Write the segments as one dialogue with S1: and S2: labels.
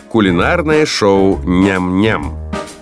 S1: Кулинарное шоу «Ням-ням».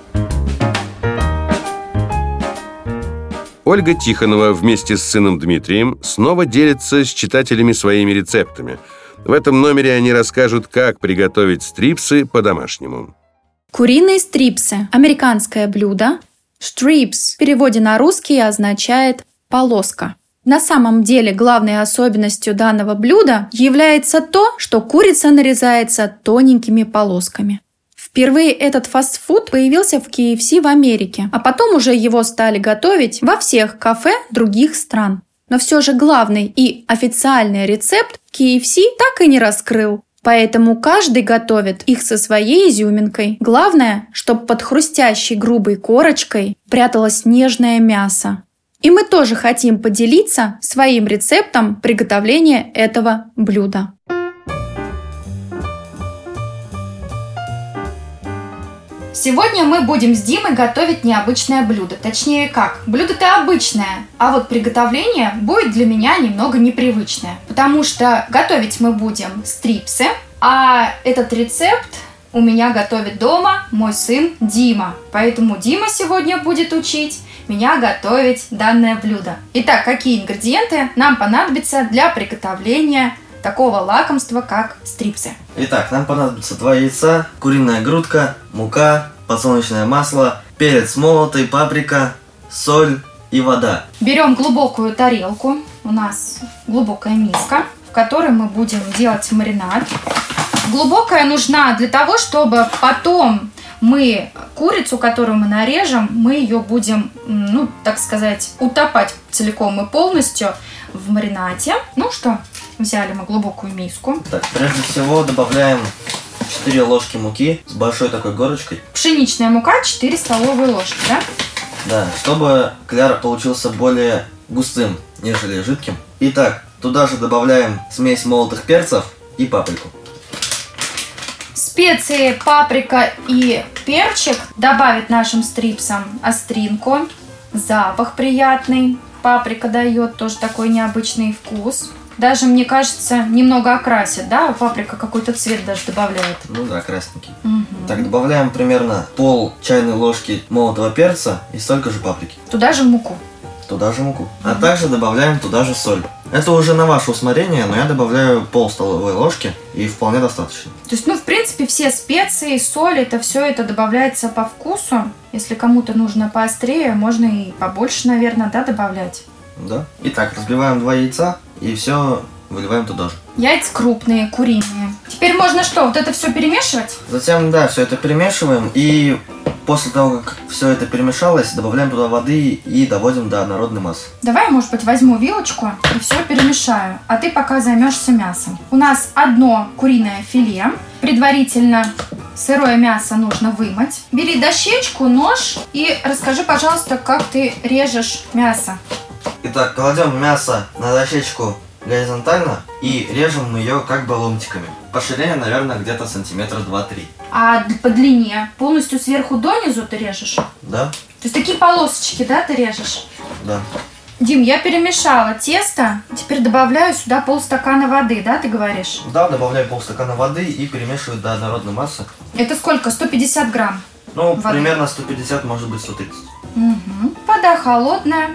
S1: Ольга Тихонова вместе с сыном Дмитрием снова делится с читателями своими рецептами. В этом номере они расскажут, как приготовить стрипсы по-домашнему.
S2: Куриные стрипсы – американское блюдо. Strips в переводе на русский означает «полоска». На самом деле главной особенностью данного блюда является то, что курица нарезается тоненькими полосками. Впервые этот фастфуд появился в KFC в Америке, а потом уже его стали готовить во всех кафе других стран. Но все же главный и официальный рецепт KFC так и не раскрыл. Поэтому каждый готовит их со своей изюминкой. Главное, чтобы под хрустящей грубой корочкой пряталось нежное мясо. И мы тоже хотим поделиться своим рецептом приготовления этого блюда. Сегодня мы будем с Димой готовить необычное блюдо. Точнее как, блюдо-то обычное, а вот приготовление будет для меня немного непривычное. Потому что готовить мы будем стрипсы, а этот рецепт у меня готовит дома мой сын Дима. Поэтому Дима сегодня будет учить меня готовить данное блюдо. Итак, какие ингредиенты нам понадобятся для приготовления такого лакомства, как стрипсы?
S3: Итак, нам понадобится 2 яйца, куриная грудка, мука, подсолнечное масло, перец молотый, паприка, соль и вода.
S2: Берем глубокую тарелку, у нас глубокая миска, в которой мы будем делать маринад. Глубокая нужна для того, чтобы потом мы курицу, которую мы нарежем, мы ее будем, так сказать, утопать целиком и полностью в маринаде. Ну что, взяли мы глубокую миску.
S3: Так, прежде всего добавляем 4 ложки муки с большой такой горочкой.
S2: Пшеничная мука 4 столовые ложки, да?
S3: Да, чтобы кляр получился более густым, нежели жидким. Итак, туда же добавляем смесь молотых перцев и паприку.
S2: Специи, паприка и перчик добавят нашим стрипсам остринку, запах приятный. Паприка дает тоже такой необычный вкус. Даже, мне кажется, немного окрасит, да? Паприка какой-то цвет даже добавляет.
S3: Ну да, красненький. Так, добавляем примерно пол чайной ложки молотого перца и столько же паприки.
S2: Туда же муку.
S3: Туда же муку. А также добавляем туда же соль. Это уже на ваше усмотрение, но я добавляю пол столовой ложки и вполне достаточно.
S2: То есть, в принципе, все специи, соль, все это добавляется по вкусу. Если кому-то нужно поострее, можно и побольше, наверное, добавлять.
S3: Да. Итак, разбиваем 2 яйца и все выливаем туда же.
S2: Яйца крупные, куриные. Теперь можно что, вот это все перемешивать?
S3: Затем, да, все это перемешиваем и после того, как все это перемешалось, добавляем туда воды и доводим до однородной массы.
S2: Давай, может быть, возьму вилочку и все перемешаю, а ты пока займешься мясом. У нас одно куриное филе. Предварительно сырое мясо нужно вымыть. Бери дощечку, нож и расскажи, пожалуйста, как ты режешь мясо.
S3: Итак, кладем мясо на дощечку горизонтально и режем ее как бы ломтиками. По ширине, наверное, где-то сантиметра 2-3.
S2: А по длине полностью сверху донизу ты режешь?
S3: Да.
S2: То есть такие полосочки, да, ты режешь?
S3: Да.
S2: Дим, я перемешала тесто, теперь добавляю сюда полстакана воды, да, ты говоришь?
S3: Да, добавляю полстакана воды и перемешиваю до однородной массы.
S2: Это сколько? 150 грамм?
S3: Ну, примерно 150, может быть 130.
S2: Угу. Вода холодная,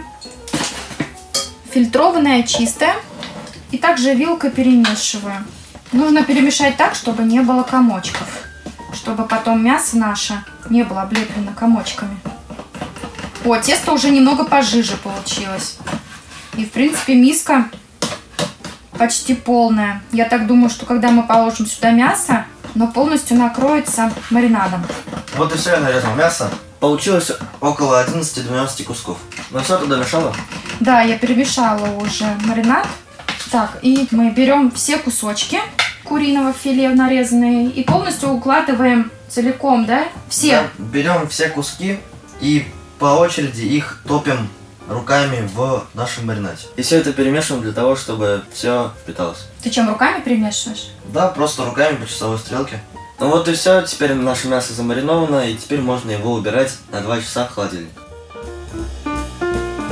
S2: фильтрованная, чистая. И также вилкой перемешиваю. Нужно перемешать так, чтобы не было комочков. Чтобы потом мясо наше не было облеплено комочками. О, тесто уже немного пожиже получилось. И, в принципе, миска почти полная. Я так думаю, что когда мы положим сюда мясо, оно полностью накроется маринадом.
S3: Вот и все, я нарезал мясо. Получилось около 11-12 кусков. Ну все, ты домешала?
S2: Да, я перемешала уже маринад. Так, и мы берем все кусочки куриного филе нарезанные и полностью укладываем целиком, да? Все?
S3: Да, берем все куски и по очереди их топим руками в нашем маринаде. И все это перемешиваем для того, чтобы все впиталось.
S2: Ты чем, руками перемешиваешь?
S3: Да, просто руками по часовой стрелке. Ну вот и все, теперь наше мясо замариновано, и теперь можно его убирать на 2 часа в холодильник.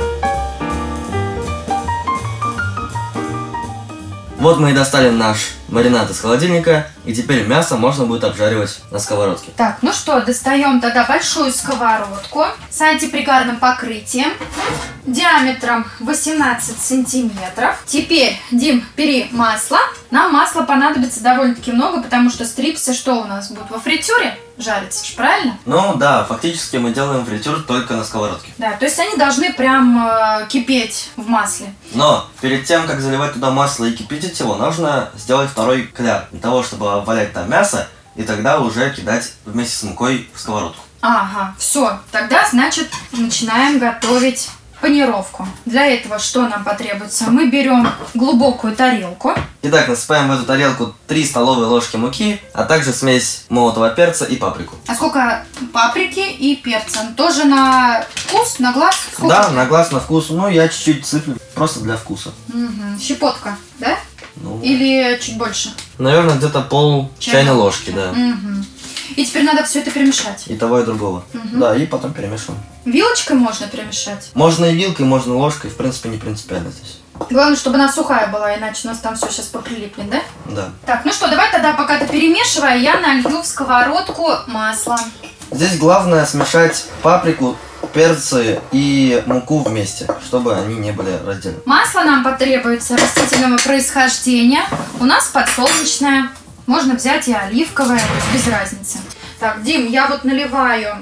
S3: Вот мы и достали наш маринад из холодильника, и теперь мясо можно будет обжаривать на сковородке.
S2: Так, ну что, достаем тогда большую сковородку с антипригарным покрытием диаметром 18 сантиметров. Теперь, Дим, бери масло. Нам масла понадобится довольно-таки много, потому что стрипсы что у нас будут? Во фритюре жариться, правильно?
S3: Ну да, фактически мы делаем фритюр только на сковородке.
S2: Да, то есть они должны прям кипеть в масле.
S3: Но перед тем, как заливать туда масло и кипятить его, нужно сделать второй кляр, для того, чтобы обвалять там мясо, и тогда уже кидать вместе с мукой в сковородку.
S2: Ага, все. Тогда, значит, начинаем готовить панировку. Для этого что нам потребуется? Мы берем глубокую тарелку.
S3: Итак, насыпаем в эту тарелку 3 столовые ложки муки, а также смесь молотого перца и паприку.
S2: А сколько паприки и перца? Тоже на вкус, на глаз? Сколько?
S3: Да, на глаз, на вкус. Ну, я чуть-чуть сыплю, просто для вкуса.
S2: Угу. Щепотка, да?
S3: Ну,
S2: Или чуть больше?
S3: наверное, где-то пол чайной ложки, да.
S2: Угу. И теперь надо все это перемешать.
S3: И того, и другого.
S2: Мгм.
S3: Да, и потом перемешиваем.
S2: Вилочкой можно перемешать.
S3: Можно и вилкой, можно ложкой, в принципе, не принципиально здесь.
S2: Главное, чтобы она сухая была, иначе у нас там все сейчас поприлипнет, да?
S3: Да.
S2: Так, ну что, давай тогда, пока ты перемешивай, я налью в сковородку масло.
S3: Здесь главное смешать паприку, перцы и муку вместе, чтобы они не были разделены.
S2: Масло нам потребуется растительного происхождения. У нас подсолнечное. Можно взять и оливковое, то есть без разницы. Так, Дим, я вот наливаю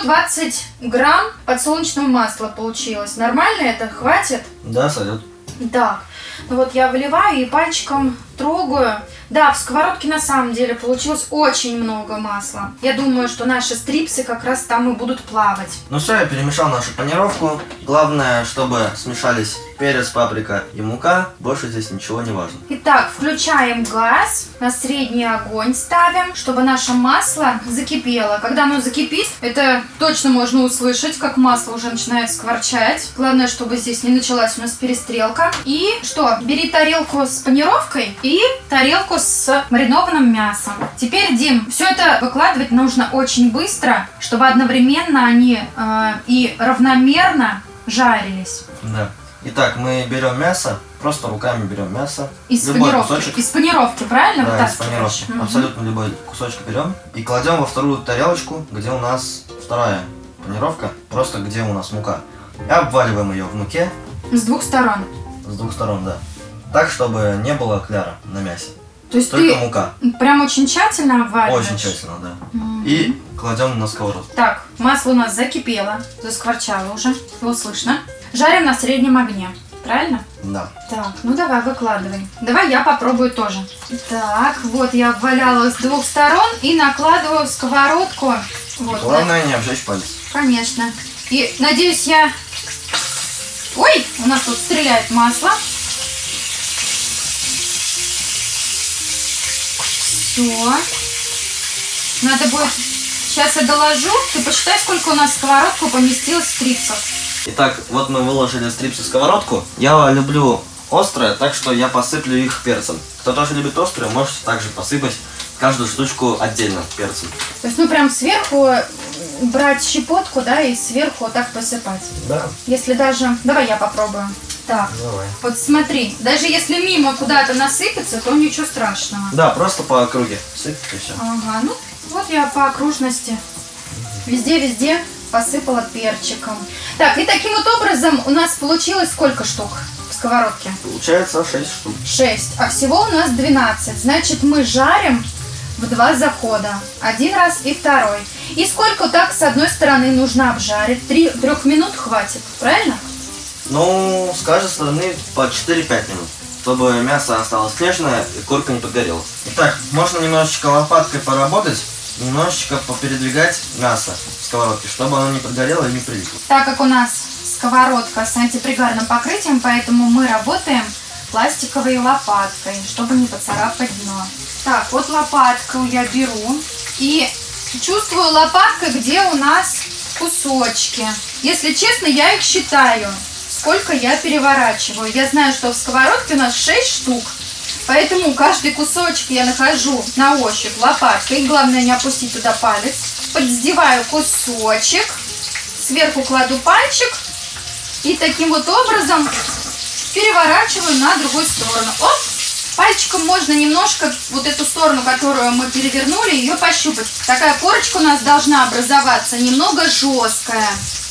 S2: 120 грамм подсолнечного масла получилось. Нормально это? Хватит?
S3: Да, сойдет.
S2: Так, ну вот я выливаю и пальчиком трогаю. Да, в сковородке на самом деле получилось очень много масла. Я думаю, что наши стрипсы как раз там и будут плавать.
S3: Ну все, я перемешал нашу панировку. Главное, чтобы смешались перец, паприка и мука. Больше здесь ничего не важно.
S2: Итак, включаем газ, на средний огонь ставим, чтобы наше масло закипело. Когда оно закипит, это точно можно услышать, как масло уже начинает скворчать. Главное, чтобы здесь не началась у нас перестрелка. И что, бери тарелку с панировкой и тарелку с маринованным мясом. Теперь, Дим, все это выкладывать нужно очень быстро, чтобы одновременно они и равномерно жарились.
S3: Да. Итак, мы берем мясо, просто руками берем мясо.
S2: Из
S3: Любой
S2: панировки.
S3: кусочек.
S2: Из панировки, правильно?
S3: Да, из
S2: Вытаскиваешь?
S3: панировки.
S2: Мгм.
S3: Абсолютно любой кусочек берем и кладем во вторую тарелочку, где у нас вторая панировка, просто где у нас мука. И обваливаем ее в муке
S2: С двух сторон.
S3: с двух сторон, да. Так, чтобы не было кляра на мясе.
S2: То есть
S3: Только
S2: ты
S3: мука.
S2: прям очень тщательно обваливаешь?
S3: Очень тщательно, да.
S2: Мгм.
S3: И кладем на сковородку.
S2: Так, масло у нас закипело, заскворчало уже, его слышно. Жарим на среднем огне, правильно?
S3: Да.
S2: Так, ну давай, выкладывай. Давай я попробую тоже. Так, вот я обваляла с двух сторон и накладываю в сковородку. Вот,
S3: Главное не обжечь палец.
S2: конечно. И надеюсь я... Ой, у нас тут стреляет масло. Все. Надо будет... Сейчас я доложу. Ты посчитай, сколько у нас в сковородку поместилось стрипсов.
S3: Итак, вот мы выложили стрипсы в сковородку. Я люблю острое, так что я посыплю их перцем. Кто тоже любит острое, можете также посыпать каждую штучку отдельно перцем.
S2: То есть, ну, прям сверху брать щепотку, да, и сверху вот так посыпать.
S3: Да.
S2: Если даже... Давай я попробую. Так,
S3: Давай.
S2: вот смотри. Даже если мимо куда-то насыпется, то ничего страшного.
S3: Да, просто по округе сыпь и все.
S2: Ага, ну, вот я по окружности. Везде-везде посыпала перчиком. Так, и таким вот образом у нас получилось сколько штук в сковородке?
S3: Получается 6 штук.
S2: 6, а всего у нас 12. Значит, мы жарим в 2 захода. Один раз и второй. И сколько так с одной стороны нужно обжарить? 3 минут хватит, правильно?
S3: Ну, с каждой стороны по 4-5 минут, чтобы мясо осталось нежное и курка не подгорела. Итак, можно немножечко лопаткой поработать, немножечко попередвигать мясо в сковородке, чтобы оно не подгорело и не прилипло.
S2: Так как у нас сковородка с антипригарным покрытием, поэтому мы работаем пластиковой лопаткой, чтобы не поцарапать дно. Так, вот лопатку я беру и чувствую лопаткой, где у нас кусочки. Если честно, я их считаю, сколько я переворачиваю. Я знаю, что в сковородке у нас 6 штук, поэтому каждый кусочек я нахожу на ощупь лопаткой. Главное не опустить туда палец. Поддеваю кусочек, сверху кладу пальчик и таким вот образом переворачиваю на другую сторону. Оп! Пальчиком можно немножко вот эту сторону, которую мы перевернули, ее пощупать. Такая корочка у нас должна образоваться немного жесткая.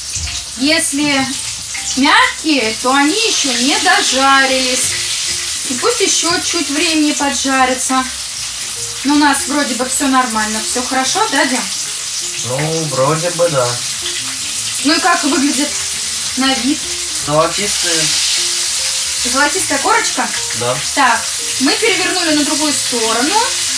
S2: Если мягкие, то они еще не дожарились. И пусть еще чуть времени поджарятся. Но у нас вроде бы все нормально, все хорошо, да, Дим?
S3: Ну, вроде бы да.
S2: Ну и как выглядит на вид?
S3: Золотистые.
S2: Золотистая корочка?
S3: Да.
S2: Так, мы перевернули на другую сторону.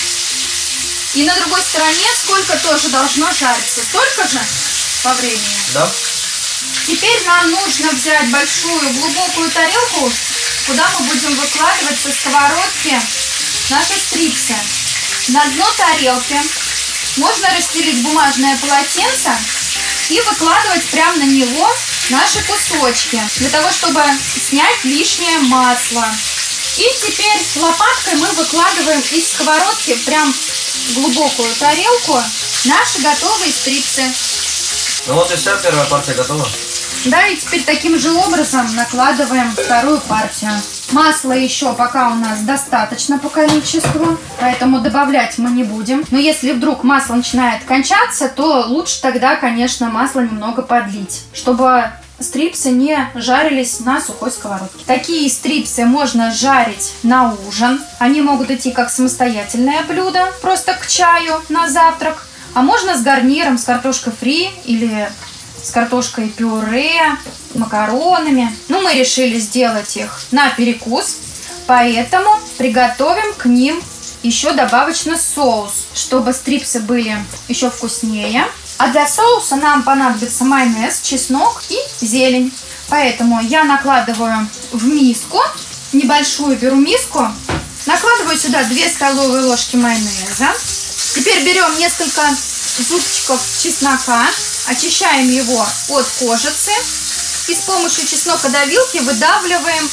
S2: И на другой стороне сколько тоже должно жариться? Столько же по времени?
S3: Да.
S2: Теперь нам нужно взять большую глубокую тарелку, куда мы будем выкладывать со сковородки наши стрипсы. На дно тарелки можно расстелить бумажное полотенце и выкладывать прямо на него наши кусочки, для того, чтобы снять лишнее масло. И теперь лопаткой мы выкладываем из сковородки прям в глубокую тарелку наши готовые стрипсы.
S3: Ну вот и вся первая партия готова.
S2: Да, и теперь таким же образом накладываем вторую партию. Масла еще пока у нас достаточно по количеству, поэтому добавлять мы не будем. Но если вдруг масло начинает кончаться, то лучше тогда, конечно, масло немного подлить, чтобы стрипсы не жарились на сухой сковородке. Такие стрипсы можно жарить на ужин. Они могут идти как самостоятельное блюдо, просто к чаю на завтрак. А можно с гарниром, с картошкой фри или с картошкой пюре, макаронами. Но мы решили сделать их на перекус, поэтому приготовим к ним еще добавочно соус, чтобы стрипсы были еще вкуснее. А для соуса нам понадобится майонез, чеснок и зелень. Поэтому я накладываю в миску, небольшую беру миску, накладываю сюда 2 столовые ложки майонеза. Теперь берем несколько зубчиков чеснока, очищаем его от кожицы и с помощью чеснокодавилки выдавливаем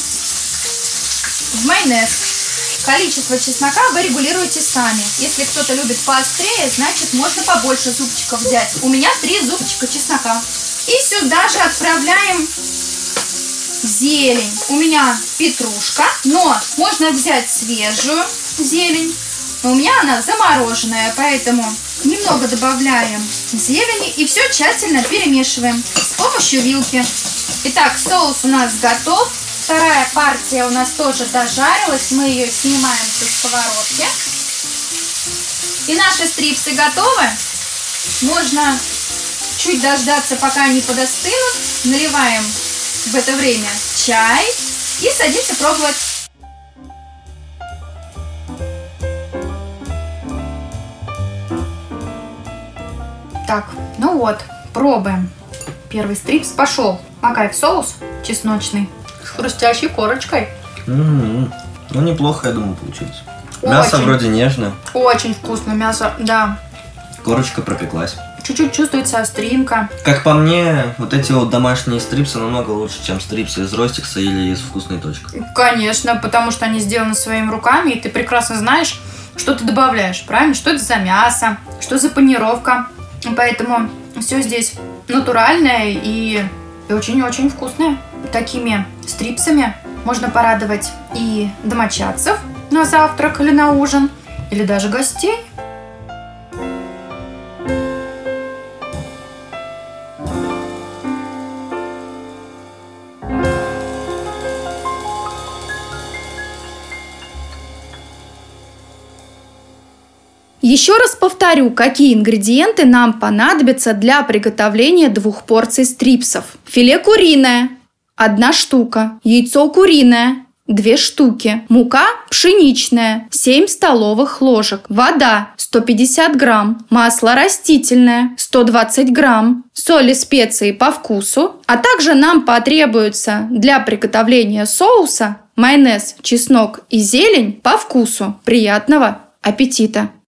S2: в майонез. Количество чеснока вы регулируете сами. Если кто-то любит поострее, значит можно побольше зубчиков взять. У меня 3 зубчика чеснока. И сюда же отправляем зелень. У меня петрушка, но можно взять свежую зелень. Но у меня она замороженная, поэтому немного добавляем зелени и все тщательно перемешиваем с помощью вилки. Итак, соус у нас готов. Вторая партия у нас тоже дожарилась. Мы ее снимаем со сковородки. И наши стрипсы готовы. Можно чуть дождаться, пока они подостынут. Наливаем в это время чай и садимся пробовать. Так, ну вот, пробуем. Первый стрипс пошел. Макай в соус чесночный с хрустящей корочкой.
S3: Ну, неплохо, я думаю, получилось. Мясо вроде нежное.
S2: Очень вкусно мясо, да.
S3: Корочка пропеклась.
S2: Чуть-чуть чувствуется остринка.
S3: Как по мне, вот эти вот домашние стрипсы намного лучше, чем стрипсы из Ростикса или из вкусной точки.
S2: Конечно, потому что они сделаны своими руками, и ты прекрасно знаешь, что ты добавляешь, правильно? Что это за мясо, что за панировка. Поэтому все здесь натуральное и очень-очень вкусное. Такими стрипсами можно порадовать и домочадцев на завтрак или на ужин, или даже гостей. Еще раз повторю, какие ингредиенты нам понадобятся для приготовления 2 порций стрипсов. Филе куриное – 1 штука, яйцо куриное – 2 штуки, мука пшеничная – 7 столовых ложек, вода – 150 грамм, масло растительное – 120 грамм, соль и специи по вкусу, а также нам потребуется для приготовления соуса майонез, чеснок и зелень по вкусу. Приятного аппетита!